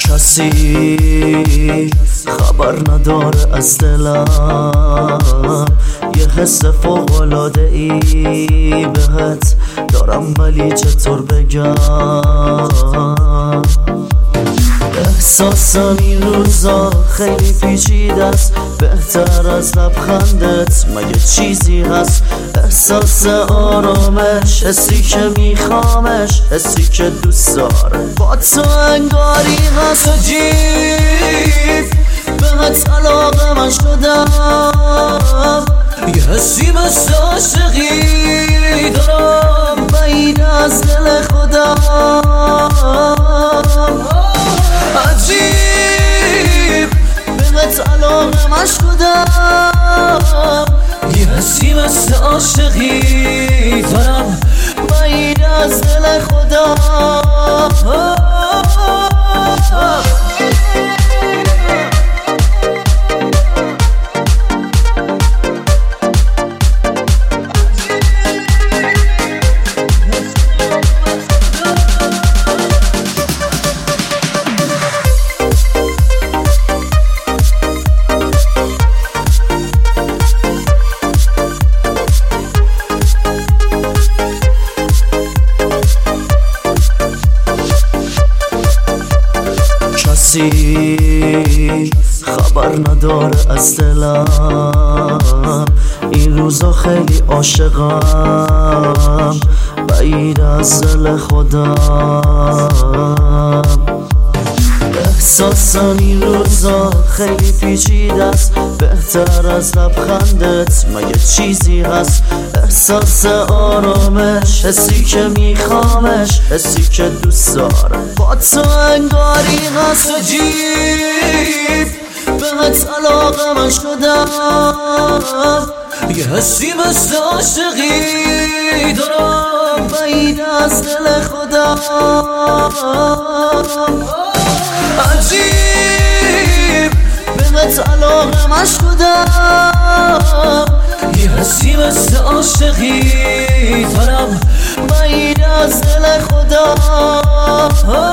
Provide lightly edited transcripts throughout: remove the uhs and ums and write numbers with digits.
کسی خبر نداره از دلم، یه حس فوق‌العاده ای بهت دارم ولی چطور بگم. احساسم این روزا خیلی پیچیده است، بهتر از لبخندت مگه چیزی هست؟ احساس آرامش، حسی که میخوامش، حسی که دوست داره با تو انگاری هست. عجیب بهت علاقه من شدم، یه حسی مثل عاشقی دارم بعید از دل خودم. عجیب بهت علاقه من شدم، یه حسی مثل عاشقی دارم بعید از دل خودم. کسی خبر نداره از دلم، این روزا خیلی عاشقم بعید از دل خودم. احساسم این روزا خیلی پیچیده است، بهتر از لبخندت مگه چیزی هست؟ احساس آرامش، حسی که میخوامش، حسی که دوست داره با تو انگاری هست. عجیب بهت علاقه من شدم، یه حسی مثل عاشقی دارم بعید از دل خودم. عجیب بهت علاقه من شدم، یه حسی مثل عاشقی دارم بعید از دل خودم.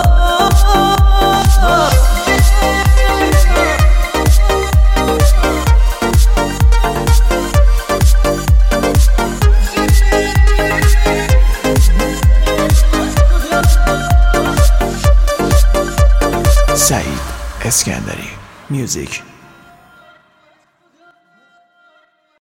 سعید اسکندری میوزیک.